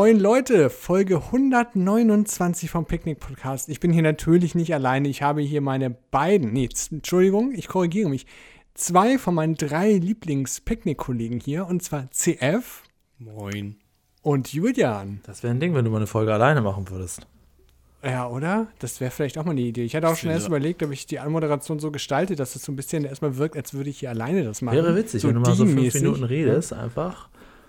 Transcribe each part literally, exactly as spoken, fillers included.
Moin Leute, Folge hundertneunundzwanzig vom Picknick-Podcast. Ich bin hier natürlich nicht alleine. Ich habe hier meine beiden, nee, Entschuldigung, ich korrigiere mich, zwei von meinen drei Lieblings-Picknick-Kollegen hier, und zwar C F. Moin. Und Julian. Das wäre ein Ding, wenn du mal eine Folge alleine machen würdest. Ja, oder? Das wäre vielleicht auch mal eine Idee. Ich hatte auch schon erst überlegt, ob ich die Anmoderation so gestalte, dass es so ein bisschen erstmal wirkt, als würde ich hier alleine das machen. Wäre witzig, so wenn du mal so fünf Dean-mäßig. Minuten redest, ja. einfach.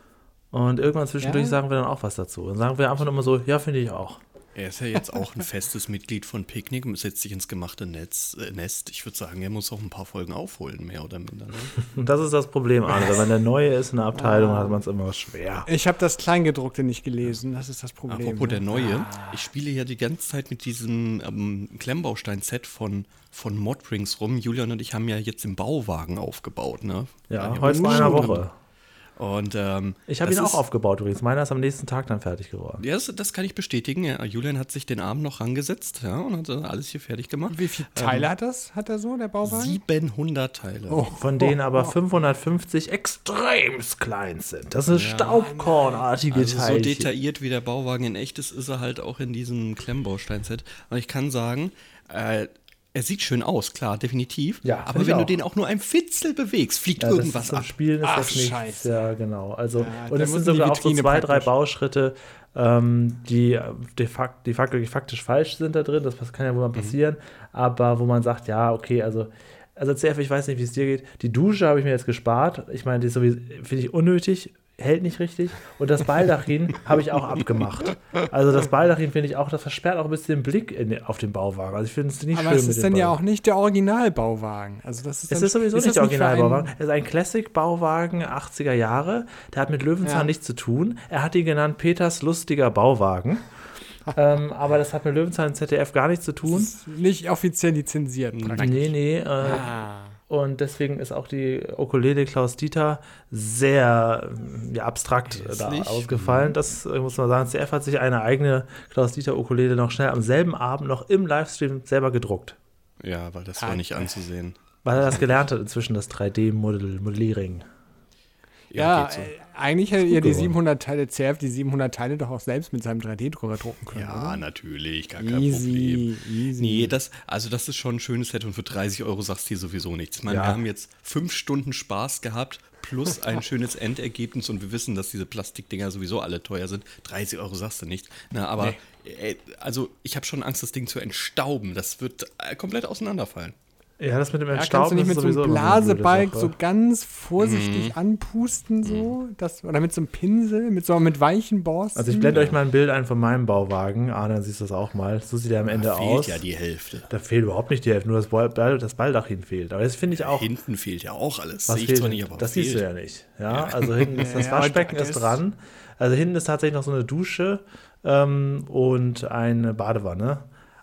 Und irgendwann zwischendurch Ja. sagen wir dann auch was dazu. Dann sagen wir einfach nur mal so, ja, finde ich auch. Er ist ja jetzt auch ein festes Mitglied von Picknick und setzt sich ins gemachte Netz, äh, Nest. Ich würde sagen, er muss auch ein paar Folgen aufholen, mehr oder minder. Ne? Und das ist das Problem, Arne. Wenn man der Neue ist in der Abteilung, hat man es immer schwer. Ich habe das Kleingedruckte nicht gelesen, das ist das Problem. Apropos der Neue, ich spiele ja die ganze Zeit mit diesem ähm, Klemmbaustein-Set von, von Modbrings rum. Julian und ich haben ja jetzt den Bauwagen aufgebaut, ne? Ja, ja heute vor einer Woche. Und, ähm, ich habe ihn auch ist, aufgebaut übrigens. Meiner ist am nächsten Tag dann fertig geworden. Ja, das, das kann ich bestätigen. Ja, Julian hat sich den Abend noch rangesetzt, ja, und hat äh, alles hier fertig gemacht. Wie viele Teile ähm, hat das, hat er so, der Bauwagen? siebenhundert Teile. Oh, von denen aber oh, fünfhundertfünfzig extremst klein sind. Das ist ja, staubkornartige also Teilchen. So detailliert wie der Bauwagen in echt ist, ist er halt auch in diesem Klemmbaustein-Set. Und ich kann sagen, äh, er sieht schön aus, klar, definitiv. Ja, aber wenn auch. du den auch nur ein Fitzel bewegst, fliegt ja, irgendwas das ab. Spielen ist Ach, das nicht. Scheiße. Ja, genau. Also, ja, und es sind sogar auch so zwei, drei Bauschritte, ähm, die de facto, de facto faktisch falsch sind da drin. Das kann ja wohl mal passieren. Mhm. Aber wo man sagt, ja, okay, also, also C F, ich weiß nicht, wie es dir geht. Die Dusche habe ich mir jetzt gespart. Ich meine, die finde ich unnötig. Hält nicht richtig. Und das Baldachin habe ich auch abgemacht. Also das Baldachin finde ich auch, das versperrt auch ein bisschen den Blick in, auf den Bauwagen. Also ich finde es nicht aber schön. Aber es ist dann ja auch nicht der Originalbauwagen. Also das ist es dann, ist sowieso ist nicht der Originalbauwagen. Ein Es ist ein Classic-Bauwagen achtziger Jahre. Der hat mit Löwenzahn ja. nichts zu tun. Er hat ihn genannt Peters lustiger Bauwagen. ähm, aber das hat mit Löwenzahn und Z D F gar nichts zu tun. Das ist nicht offiziell lizenziert. Praktisch. Nee, nee. Äh, ah. Und deswegen ist auch die Ukulele Klaus Dieter sehr ja, abstrakt da ausgefallen. Das muss man sagen. C F hat sich eine eigene Klaus Dieter Ukulele noch schnell am selben Abend noch im Livestream selber gedruckt. Ja, weil das war nicht anzusehen. Weil er das gelernt hat inzwischen, das drei D-Modelliering. Ja, ja so. äh, eigentlich hätte ihr die siebenhundert Teile C F, die siebenhundert Teile doch auch selbst mit seinem drei D-Drucker drucken können. Ja, oder? Natürlich, gar kein easy, Problem. Easy. Nee, das, also das ist schon ein schönes Set und für dreißig Euro sagst du hier sowieso nichts. Ich meine, ja. wir haben jetzt fünf Stunden Spaß gehabt plus ein schönes Endergebnis und wir wissen, dass diese Plastikdinger sowieso alle teuer sind. dreißig Euro sagst du nicht. Na, aber nee. äh, also ich habe schon Angst, das Ding zu entstauben. Das wird äh, komplett auseinanderfallen. Ja, das mit dem Entstauben ja, kannst du nicht mit so einem Blasebalg so ganz vorsichtig mhm. anpusten, so? Das, oder mit so einem Pinsel, mit so mit weichen Borsten? Also ich blende euch mal ein Bild ein von meinem Bauwagen. Ah, dann siehst du das auch mal. So sieht er am Ende da fehlt aus. Ja die Hälfte. Da fehlt überhaupt nicht die Hälfte, nur das, Ball, das Baldachin fehlt. Aber das finde ich auch. Hinten fehlt ja auch alles. Was Sehe ich zwar nicht, aber das fehlt. siehst du ja nicht. Ja, also hinten ist das Waschbecken ist dran. Also hinten ist tatsächlich noch so eine Dusche ähm, und eine Badewanne.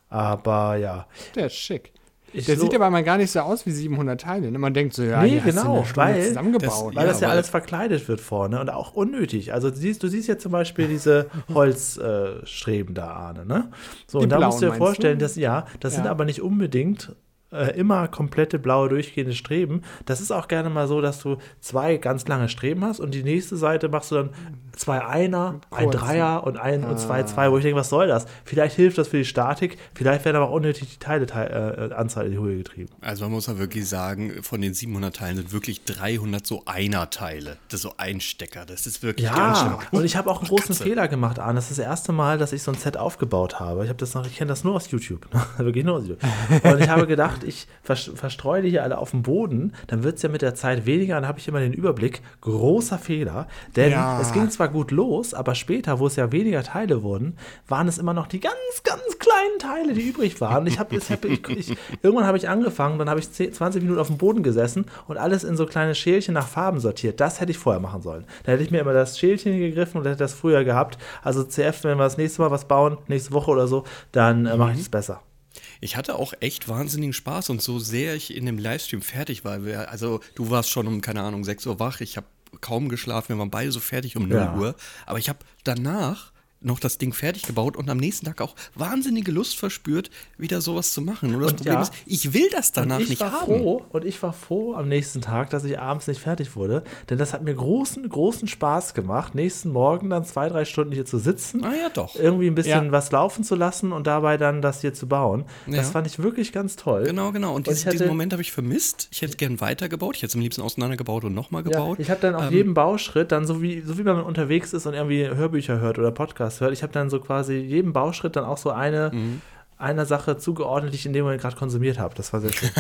Aber ja. Der ist schick. Ich der so sieht aber mal gar nicht so aus wie siebenhundert Teile. Ne? Man denkt so, ja, nee, hier genau, hast du eine weil zusammengebaut. Das, weil ja, das ja alles verkleidet wird vorne und auch unnötig. Also du siehst, du siehst jetzt zum Beispiel diese Holzstreben äh, da, Arne, ne? So, Die und da blauen, musst du dir vorstellen, du? dass, ja, das ja. sind aber nicht unbedingt äh, immer komplette blaue durchgehende Streben. Das ist auch gerne mal so, dass du zwei ganz lange Streben hast und die nächste Seite machst du dann zwei Einer, ein Dreier und ein ah. und zwei Zwei, wo ich denke, was soll das? Vielleicht hilft das für die Statik, vielleicht werden aber auch unnötig die Teile, äh, Anzahl in die Höhe getrieben. Also man muss ja wirklich sagen, von den siebenhundert Teilen sind wirklich dreihundert so Einer-Teile. Das ist so ein Stecker, das ist wirklich ja, ganz schön. Und ich habe auch einen großen Katze. Fehler gemacht, Arne. Das ist das erste Mal, dass ich so ein Set aufgebaut habe. Ich habe das noch, ich kenne das nur aus YouTube. wirklich nur aus YouTube. Und ich habe gedacht, ich verstreue die hier alle auf dem Boden, dann wird es ja mit der Zeit weniger, dann habe ich immer den Überblick. Großer Fehler, denn ja. es ging zwar gut los, aber später, wo es ja weniger Teile wurden, waren es immer noch die ganz, ganz kleinen Teile, die übrig waren. Ich hab, ich hab, ich, ich, irgendwann habe ich angefangen, dann habe ich zehn, zwanzig Minuten auf dem Boden gesessen und alles in so kleine Schälchen nach Farben sortiert. Das hätte ich vorher machen sollen. Da hätte ich mir immer das Schälchen gegriffen und hätte das früher gehabt. Also C F, wenn wir das nächste Mal was bauen, nächste Woche oder so, dann äh, mache ich das besser. Ich hatte auch echt wahnsinnigen Spaß und so sehr ich in dem Livestream fertig war. Wir, also du warst schon um, keine Ahnung, sechs Uhr wach. Ich habe kaum geschlafen. Wir waren beide so fertig um null ja. Uhr. Aber ich habe danach noch das Ding fertig gebaut und am nächsten Tag auch wahnsinnige Lust verspürt, wieder sowas zu machen. Und das Und Problem ja. ist, ich will das danach und ich nicht war haben. Froh, und ich war froh am nächsten Tag, dass ich abends nicht fertig wurde, denn das hat mir großen, großen Spaß gemacht, nächsten Morgen dann zwei, drei Stunden hier zu sitzen, Ah ja, doch. irgendwie ein bisschen Ja. was laufen zu lassen und dabei dann das hier zu bauen. Das Ja. fand ich wirklich ganz toll. Genau, genau. Und, Und dies, ich hatte- diesen Moment habe ich vermisst. Ich hätte gern weitergebaut. Ich hätte es am liebsten auseinandergebaut und nochmal gebaut. Ja, ich habe dann auf Ähm, jedem Bauschritt, dann so wie, so wie man unterwegs ist und irgendwie Hörbücher hört oder Podcasts hört, ich habe dann so quasi jedem Bauschritt dann auch so eine, Mhm. einer Sache zugeordnet, die ich in dem Moment gerade konsumiert habe. Das war sehr schön.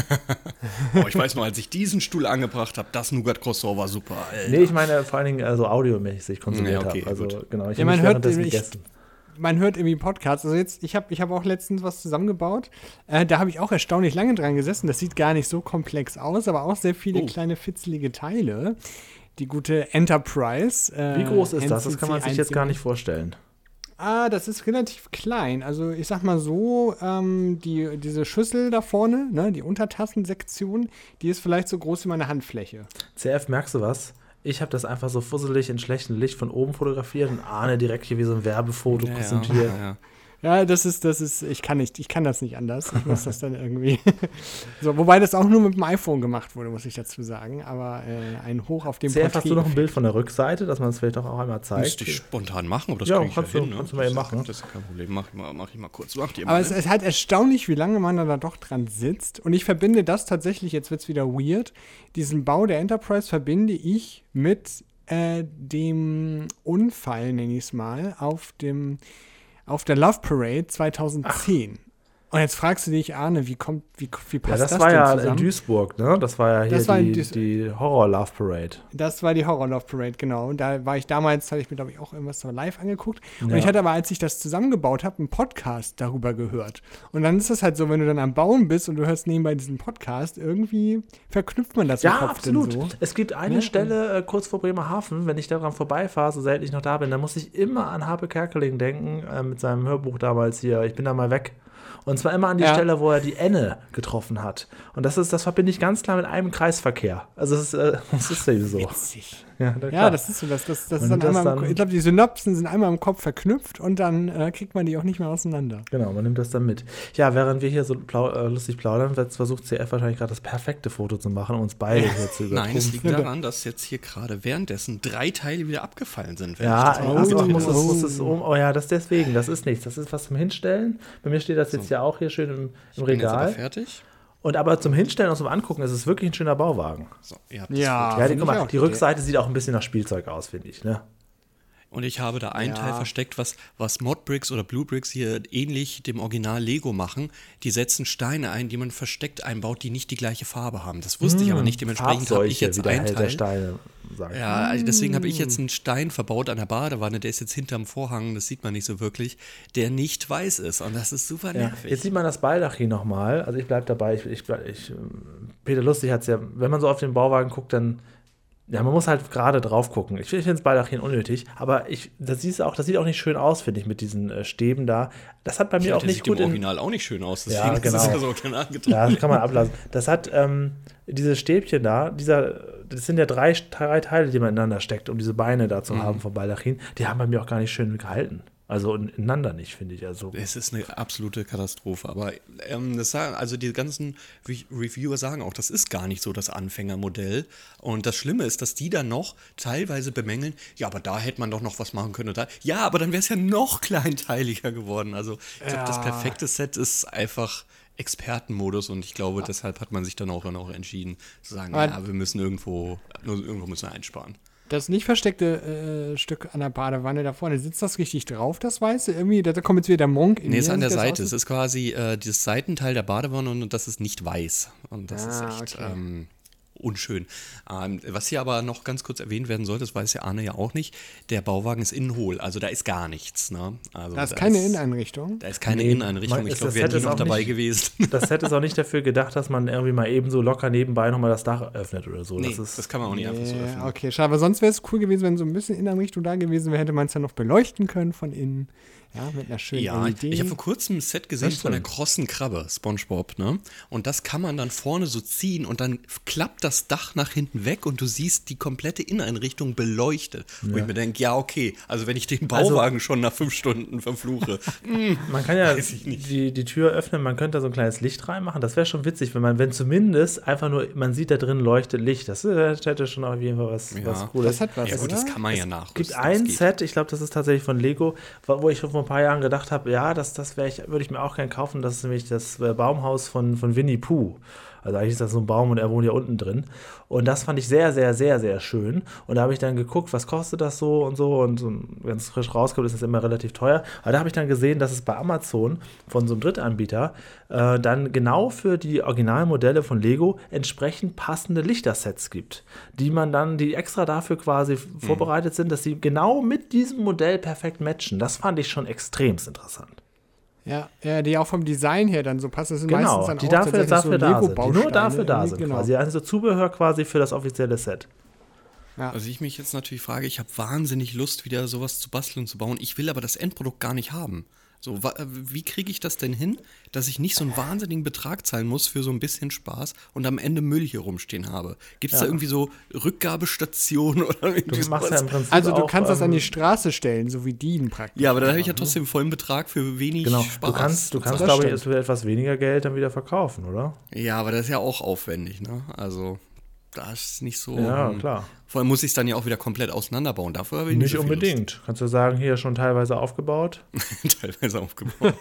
Oh, ich weiß noch, als ich diesen Stuhl angebracht habe, das Nougat-Croissant war super. Alter. Nee, ich meine vor allen Dingen also audiomäßig konsumiert Ja, okay, habe. Also gut. genau, ich Ja, habe man nicht hört, währenddessen ich- gegessen. Man hört irgendwie Podcasts. Also jetzt, ich habe ich hab auch letztens was zusammengebaut. Äh, da habe ich auch erstaunlich lange dran gesessen. Das sieht gar nicht so komplex aus, aber auch sehr viele Oh. kleine fitzelige Teile. Die gute Enterprise. Äh, Wie groß ist das? Das N C C kann man sich jetzt gar nicht eins vorstellen. Ah, das ist relativ klein. Also ich sag mal so, ähm, die, diese Schüssel da vorne, ne, die Untertassensektion, die ist vielleicht so groß wie meine Handfläche. C F, merkst du was? Ich habe das einfach so fusselig in schlechtem Licht von oben fotografiert und Arne direkt hier wie so ein Werbefoto Ja, präsentiert. ja, ja. Ja, das ist, das ist, ich kann nicht, ich kann das nicht anders. Ich muss das dann irgendwie. So, wobei das auch nur mit dem iPhone gemacht wurde, muss ich dazu sagen. Aber äh, ein Hoch auf dem C F, hast Porträt. du noch ein Bild von der Rückseite, dass man es vielleicht auch einmal zeigt? Müsste ich spontan machen, aber das Ja, kriege ich kannst ja du- hin. Ne? kannst du mal eben das, ist- machen. Das ist kein Problem. Mach ich mal, mach ich mal kurz. Mach die Aber mal, es ne? ist halt erstaunlich, wie lange man da doch dran sitzt. Und ich verbinde das tatsächlich, jetzt wird es wieder weird, diesen Bau der Enterprise verbinde ich mit äh, dem Unfall, nenne ich es mal, auf dem auf der Love Parade zweitauszehn. Und jetzt fragst du dich, Arne, wie kommt, wie, wie Ja, passt das, das, war denn ja zusammen? in Duisburg, ne? Das war ja hier Das war in die, Duis- die Horror-Love-Parade. Das war die Horror Love Parade, genau. Und da war ich damals, habe ich mir, glaube ich, auch irgendwas so live angeguckt. Und Ja. ich hatte aber, als ich das zusammengebaut habe, einen Podcast darüber gehört. Und dann ist es halt so, wenn du dann am Bauen bist und du hörst nebenbei diesen Podcast, irgendwie verknüpft man das im Ja, Kopf absolut. dann so. Es gibt eine Ja. Stelle äh, kurz vor Bremerhaven, wenn ich daran vorbeifahre, so selten ich noch da bin, da muss ich immer an Harpe Kerkeling denken, äh, mit seinem Hörbuch damals hier, Ich bin da mal weg. Und zwar immer an die Ja. Stelle, wo er die Enne getroffen hat. Und das ist, das verbinde ich ganz klar mit einem Kreisverkehr. Also es ist, äh, das ist eben so. Witzig. Ja, na Ja, klar. das ist so. Das, das, das Und ist dann das einmal im, dann- Ko- ich glaube, die Synapsen sind einmal im Kopf verknüpft und dann äh, kriegt man die auch nicht mehr auseinander. Genau, man nimmt das dann mit. Ja, während wir hier so plau äh, lustig plaudern, wird- versucht C F wahrscheinlich gerade das perfekte Foto zu machen, um uns beide hier zu übertrumpfen. Nein, es liegt daran, dass jetzt hier gerade währenddessen drei Teile wieder abgefallen sind. wenn Ja, ich das mal ach, Oh, doch, umgedreht muss habe. es, muss es um. Oh ja, das deswegen, das ist nichts. Das ist was zum Hinstellen. Bei mir steht das jetzt ja auch hier schön im, im Bin jetzt aber Regal. fertig. Und aber zum Hinstellen und zum Angucken ist es wirklich ein schöner Bauwagen. So, ihr habt das Ja. Foto. Ja, die, find guck ich mal, auch. die Rückseite sieht auch ein bisschen nach Spielzeug aus, finde ich. Ne? Und ich habe da einen Ja. Teil versteckt, was, was Modbricks oder Bluebricks hier ähnlich dem Original Lego machen. Die setzen Steine ein, die man versteckt einbaut, die nicht die gleiche Farbe haben. Das wusste ich aber nicht. Dementsprechend habe ich Farbseuche, jetzt wie der einen Held der Teil. Steine sagt. Ja, also deswegen habe ich jetzt einen Stein verbaut an der Badewanne, der ist jetzt hinterm Vorhang, das sieht man nicht so wirklich, der nicht weiß ist. Und das ist super Ja, nervig. jetzt sieht man das Baldachin nochmal. Also ich bleibe dabei. Ich, ich, ich, Peter Lustig hat es ja, wenn man so auf den Bauwagen guckt, dann, ja, man muss halt gerade drauf gucken. Ich, ich finde das Baldachin unnötig, aber ich, das, siehst du auch, das sieht auch nicht schön aus, finde ich, mit diesen äh, Stäben da. Das hat bei mir Ja, auch der nicht sieht gut im in, Original auch nicht schön aus, Ja, deswegen ist es genau. ja so original getroffen. Ja, das kann man ablassen. Das hat ähm, diese Stäbchen da, dieser, das sind ja drei, drei Teile, die man ineinander steckt, um diese Beine da zu haben vom Baldachin. Die haben bei mir auch gar nicht schön gehalten. Also ineinander nicht, finde ich. Also, Es ist eine absolute Katastrophe, aber ähm, das sagen, also die ganzen Re Reviewer sagen auch, das ist gar nicht so das Anfängermodell. Und das Schlimme ist, dass die dann noch teilweise bemängeln, ja, aber da hätte man doch noch was machen können. Und da, ja, aber dann wäre es ja noch kleinteiliger geworden. Also ich glaube, das Ja. perfekte Set ist einfach Expertenmodus und ich glaube, deshalb hat man sich dann auch, dann auch entschieden zu sagen, Aber- ja, wir müssen irgendwo, nur irgendwo müssen wir einsparen. Das nicht versteckte äh, Stück an der Badewanne da vorne, sitzt das richtig drauf, das Weiße? Irgendwie, da kommt jetzt wieder der Monk in Nee, ist mir, an der sieht das Seite. aus? Es ist quasi äh, das Seitenteil der Badewanne und, und das ist nicht weiß. Und das Ah, ist echt okay. ähm, unschön. Ähm, was hier aber noch ganz kurz erwähnt werden sollte, das weiß ja Arne ja auch nicht, der Bauwagen ist innen hohl. Also da ist gar nichts. Ne? Also, Da ist keine Inneneinrichtung. Da ist keine Nee, Inneneinrichtung. mein- Ich ist- glaube, das wir hätten Set die ist noch auch dabei nicht- gewesen. das Set ist auch nicht dafür gedacht, dass man irgendwie mal eben so locker nebenbei nochmal das Dach öffnet oder so. nee, das das, ist, kann man auch nicht einfach so Ja, öffnen. okay, schade. Aber sonst wäre es cool gewesen, wenn so ein bisschen Inneneinrichtung da gewesen wäre, hätte man es ja noch beleuchten können von innen. Ja, mit einer schönen Ja, L E D. ich habe vor kurzem ein Set gesehen Das von der stimmt. krossen Krabbe, SpongeBob, ne? Und das kann man dann vorne so ziehen und dann klappt guckt das Dach nach hinten weg und du siehst die komplette Inneneinrichtung beleuchtet. Ja. Wo ich mir denke, ja, okay, also wenn ich den Bauwagen also, schon nach fünf Stunden verfluche, mh, man kann ja die, die Tür öffnen, man könnte da so ein kleines Licht reinmachen. Das wäre schon witzig, wenn man, wenn zumindest einfach nur, man sieht da drin leuchtet Licht. Das hätte schon auf jeden Fall was, ja. was Cooles. Das hat was, ja gut, oder? das kann man es ja nachrüsten. Es gibt ein Set, ich glaube, das ist tatsächlich von Lego, wo ich vor ein paar Jahren gedacht habe, ja, das, das ich, würde ich mir auch gerne kaufen. Das ist nämlich das Baumhaus von, von Winnie Pooh. Also eigentlich ist das so ein Baum und er wohnt ja unten drin. Und das fand ich sehr, sehr, sehr, sehr schön. Und da habe ich dann geguckt, was kostet das so und so. Und wenn es frisch rauskommt, ist das immer relativ teuer. Aber da habe ich dann gesehen, dass es bei Amazon von so einem Drittanbieter äh, dann genau für die Originalmodelle von Lego entsprechend passende Lichtersets gibt, die man dann, die extra dafür quasi mhm. vorbereitet sind, dass sie genau mit diesem Modell perfekt matchen. Das fand ich schon extremst interessant. Ja, ja, die auch vom Design her dann so passen. Das sind genau, meistens dann die auch dafür, dafür so da sind, die nur dafür da sind genau. quasi. Also Zubehör quasi für das offizielle Set. Ja. Also ich mich jetzt natürlich frage, ich habe wahnsinnig Lust, wieder sowas zu basteln und zu bauen. Ich will aber das Endprodukt gar nicht haben. So, wie kriege ich das denn hin, dass ich nicht so einen wahnsinnigen Betrag zahlen muss für so ein bisschen Spaß und am Ende Müll hier rumstehen habe? Gibt es ja. da irgendwie so Rückgabestationen oder irgendwie du machst ja im Prinzip Also du auch, kannst ähm, das an die Straße stellen, so wie Dean praktisch. Ja, aber da habe ich ja trotzdem vollen Betrag für wenig genau. Spaß. Du kannst, du kannst glaube ich, für etwas weniger Geld dann wieder verkaufen, oder? Ja, aber das ist ja auch aufwendig, ne? Also das ist nicht so. Ja, um, klar. Vor allem muss ich es dann ja auch wieder komplett auseinanderbauen. Dafür habe ich nicht, nicht so unbedingt. Lust. Kannst du sagen, hier schon teilweise aufgebaut? teilweise aufgebaut.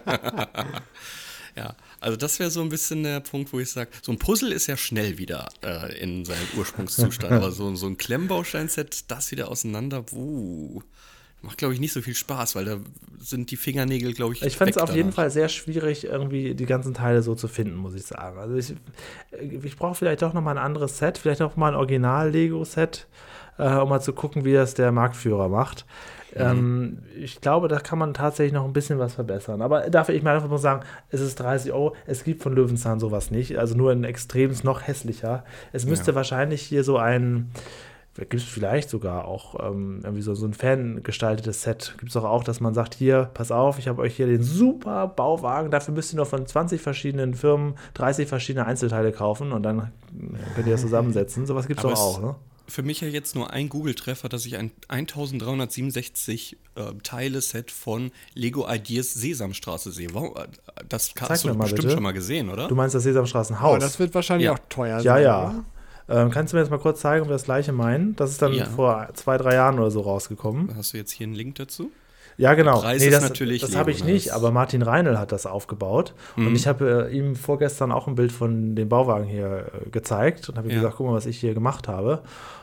Ja, also das wäre so ein bisschen der Punkt, wo ich sage, so ein Puzzle ist ja schnell wieder äh, in seinem Ursprungszustand, aber so, so ein Klemmbaustein-Set, das wieder auseinander, uh, macht, glaube ich, nicht so viel Spaß, weil da sind die Fingernägel, glaube ich, Ich fand es auf danach. jeden Fall sehr schwierig, irgendwie die ganzen Teile so zu finden, muss ich sagen. Also ich, ich brauche vielleicht doch noch mal ein anderes Set, vielleicht auch mal ein Original-Lego-Set, äh, um mal zu gucken, wie das der Marktführer macht. Mhm. Ähm, ich glaube, da kann man tatsächlich noch ein bisschen was verbessern. Aber dafür, ich meine, einfach nur sagen, es ist dreißig Euro, es gibt von Löwenzahn sowas nicht, also nur in Extrems noch hässlicher. Es müsste ja. wahrscheinlich hier so ein gibt es vielleicht sogar auch ähm, irgendwie so, so ein fangestaltetes Set. Gibt es doch auch, dass man sagt, hier, pass auf, ich habe euch hier den super Bauwagen, dafür müsst ihr nur von zwanzig verschiedenen Firmen dreißig verschiedene Einzelteile kaufen und dann könnt ihr das zusammensetzen. Sowas gibt es doch auch, ne? Für mich ja jetzt nur ein Google-Treffer, dass ich ein eintausenddreihundertsiebenundsechzig äh, Teile-Set von Lego Ideas Sesamstraße sehe. Wow, das hast du bestimmt bitte. schon mal gesehen, oder? Du meinst das Sesamstraßenhaus? Oh, das wird wahrscheinlich ja. auch teuer ja, sein. Ja, ja. Ähm, kannst du mir jetzt mal kurz zeigen, ob wir das gleiche meinen? Das ist dann ja. vor zwei, drei Jahren oder so rausgekommen. Hast du jetzt hier einen Link dazu? Ja, genau. Preis nee, ist das natürlich das habe ich nicht, aber Martin Reinl hat das aufgebaut. Mhm. Und ich habe äh, ihm vorgestern auch ein Bild von dem Bauwagen hier äh, gezeigt und habe ihm ja. gesagt, guck mal, was ich hier gemacht habe.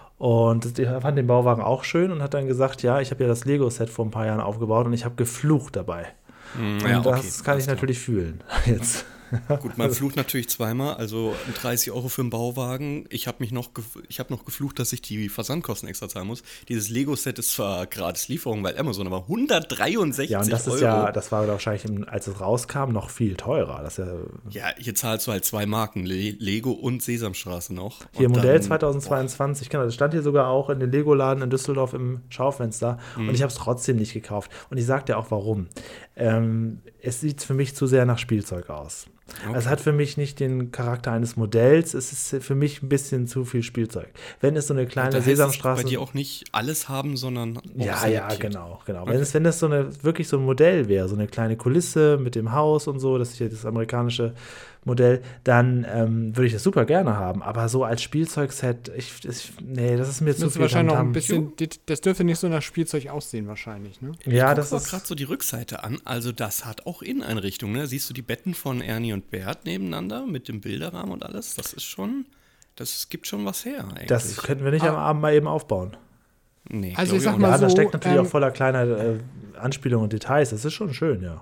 Und er fand den Bauwagen auch schön und hat dann gesagt, ja, ich habe ja das Lego-Set vor ein paar Jahren aufgebaut und ich habe geflucht dabei. Mhm, und ja, okay. das kann ich natürlich fühlen jetzt. Gut, man flucht natürlich zweimal, also dreißig Euro für einen Bauwagen. Ich habe mich noch, ich habe noch geflucht, dass ich die Versandkosten extra zahlen muss. Dieses Lego-Set ist zwar gratis Lieferung bei Amazon, aber hundertdreiundsechzig Euro. Ja, und das ist Euro. ja, das war wahrscheinlich, als es rauskam, noch viel teurer. Das ja, ja, hier zahlst du halt zwei Marken, Le- Lego und Sesamstraße noch. Hier und Modell dann, zweitausendzweiundzwanzig, genau, das stand hier sogar auch in den Lego-Laden in Düsseldorf im Schaufenster mhm. und ich habe es trotzdem nicht gekauft. Und ich sag dir auch, warum. Ähm, es sieht für mich zu sehr nach Spielzeug aus. Okay. Es hat für mich nicht den Charakter eines Modells, es ist für mich ein bisschen zu viel Spielzeug. Wenn es so eine kleine Sesamstraße... bei dir auch nicht alles haben, sondern auch Ja, selektiert. ja, genau, genau. Okay. Wenn es, wenn es so eine, wirklich so ein Modell wäre, so eine kleine Kulisse mit dem Haus und so, das ist ja das amerikanische Modell, dann ähm, würde ich das super gerne haben. Aber so als Spielzeugset, ich, ich, nee, das ist mir das zu viel. Wahrscheinlich noch ein bisschen, das dürfte nicht so nach Spielzeug aussehen wahrscheinlich, ne? Ja, ich das ist gerade so die Rückseite an. Also das hat auch Inneneinrichtung, ne? Siehst du die Betten von Ernie und Bert nebeneinander mit dem Bilderrahmen und alles? Das ist schon, das gibt schon was her eigentlich. Das könnten wir nicht ah. am Abend mal eben aufbauen. Nee, also ich sag ich mal ja, so, da steckt natürlich ähm, auch voller kleiner äh, Anspielungen und Details. Das ist schon schön, ja.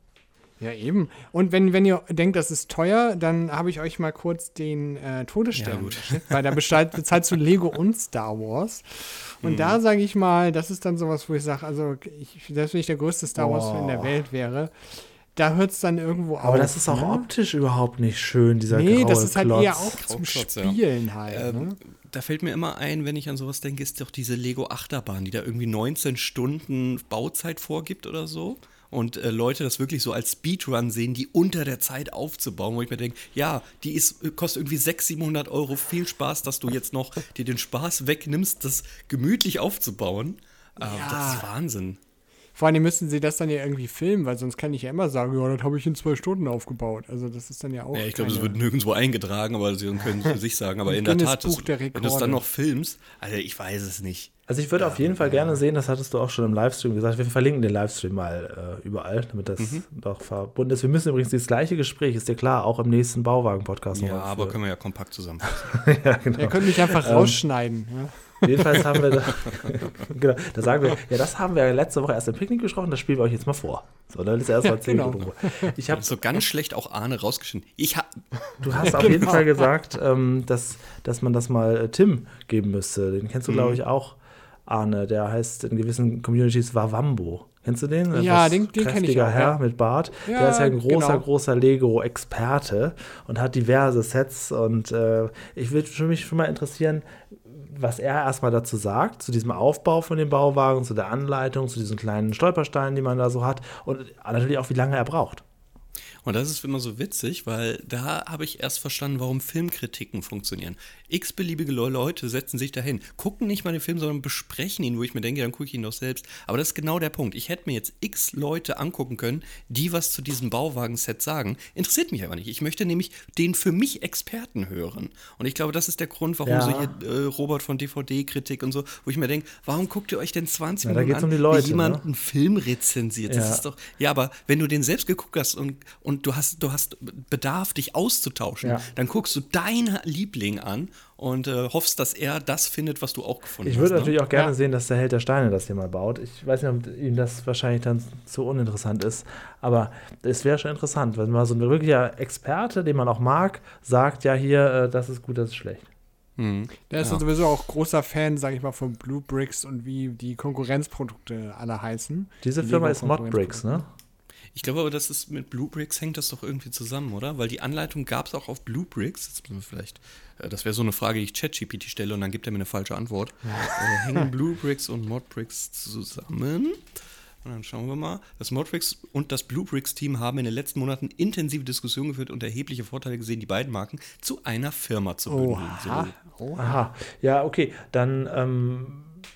Ja, eben. Und wenn, wenn ihr denkt, das ist teuer, dann habe ich euch mal kurz den äh, Todesstern ja, geschickt, weil da bezahlst du Lego und Star Wars. Und mhm. da sage ich mal, das ist dann sowas, wo ich sage, also ich, selbst wenn ich der größte Star Wars-Fan in der Welt wäre, da hört es dann irgendwo auf. Aber das ist auch ne? optisch überhaupt nicht schön, dieser nee, graue Nee, das ist halt Klotz. eher auch zum Spielen ja. halt. Ähm, ne? Da fällt mir immer ein, wenn ich an sowas denke, ist doch diese Lego-Achterbahn, die da irgendwie neunzehn Stunden Bauzeit vorgibt oder so. und äh, Leute das wirklich so als Speedrun sehen, die unter der Zeit aufzubauen, wo ich mir denke, ja, die ist, kostet irgendwie sechshundert, siebenhundert Euro, viel Spaß, dass du jetzt noch dir den Spaß wegnimmst, das gemütlich aufzubauen. Äh, Ja. Das ist Wahnsinn. Vor allem müssen sie das dann ja irgendwie filmen, weil sonst kann ich ja immer sagen, ja, das habe ich in zwei Stunden aufgebaut. Also das ist dann ja auch Ja, ich glaube, das keine- wird nirgendwo eingetragen, aber sie können es für sich sagen. Aber in der Guinness Tat, Buch das, der wenn du es Rekorde. dann noch filmst, also ich weiß es nicht. Also ich würde auf jeden Fall gerne sehen, das hattest du auch schon im Livestream gesagt, wir verlinken den Livestream mal äh, überall, damit das Mhm. doch verbunden ist. Wir müssen übrigens dieses gleiche Gespräch, ist dir klar, auch im nächsten Bauwagen-Podcast Ja, noch mal aber für- können wir ja kompakt zusammen. ja, genau. Ihr könnt mich einfach Ähm, rausschneiden. Ja. Jedenfalls haben wir da, genau, da sagen wir, ja, das haben wir letzte Woche erst im Picknick gesprochen, das spielen wir euch jetzt mal vor. So, dann ist erst mal Ja, zehn genau. Minuten Ruhe. Ich Ich habe habe so ganz schlecht auch Arne rausgeschnitten. Ich ha Du hast auf jeden Fall gesagt, ähm, dass, dass man das mal äh, Tim geben müsste. Den kennst du, Mhm. glaube ich, auch, Arne. Der heißt in gewissen Communities Wawambo. Kennst du den? Ja, Etwas den- den kenn ich kräftiger auch, Herr ja. mit Bart. Ja, der ist ja ein großer, genau. großer Lego-Experte und hat diverse Sets. Und äh, ich würde für mich schon mal interessieren, was er erstmal dazu sagt, zu diesem Aufbau von dem Bauwagen, zu der Anleitung, zu diesen kleinen Stolpersteinen, die man da so hat. Und natürlich auch, wie lange er braucht. Und das ist immer so witzig, weil da habe ich erst verstanden, warum Filmkritiken funktionieren. X-beliebige Le- Leute setzen sich dahin, gucken nicht mal den Film, sondern besprechen ihn, wo ich mir denke, dann gucke ich ihn doch selbst. Aber das ist genau der Punkt. Ich hätte mir jetzt x Leute angucken können, die was zu diesem Bauwagen-Set sagen. Interessiert mich aber nicht. Ich möchte nämlich den für mich Experten hören. Und ich glaube, das ist der Grund, warum Ja. so hier äh, Robert von D V D-Kritik und so, wo ich mir denke, warum guckt ihr euch denn zwanzig Ja, da Minuten geht's an, um die Leute, wie jemand ne? einen Film rezensiert? Das Ja. ist doch, ja, aber wenn du den selbst geguckt hast und, und du hast, du hast Bedarf, dich auszutauschen, Ja. dann guckst du deinen Liebling an und äh, hoffst, dass er das findet, was du auch gefunden Ich hast. würde ne? natürlich auch gerne Ja. sehen, dass der Held der Steine das hier mal baut. Ich weiß nicht, ob ihm das wahrscheinlich dann zu uninteressant ist, aber es wäre schon interessant, wenn mal so ein wirklicher Experte, den man auch mag, sagt, ja hier, äh, das ist gut, das ist schlecht. Mhm. Der ist Ja. ja sowieso auch großer Fan, sag ich mal, von Blue Bricks und wie die Konkurrenzprodukte alle heißen. Diese Die Firma ist Modbricks, Lego-Konkurrenzprodukte. ne? Ich glaube aber, das ist mit Bluebricks hängt das doch irgendwie zusammen, oder? Weil die Anleitung gab es auch auf Bluebricks. Jetzt müssen wir vielleicht, äh, das wäre so eine Frage, die ich ChatGPT stelle und dann gibt er mir eine falsche Antwort. äh, hängen Bluebricks und Modbricks zusammen? Und dann schauen wir mal. Das Modbricks und das Bluebricks-Team haben in den letzten Monaten intensive Diskussionen geführt und erhebliche Vorteile gesehen, die beiden Marken zu einer Firma zu bündeln. Oha. So. Oha. Aha, ja, okay, dann ähm,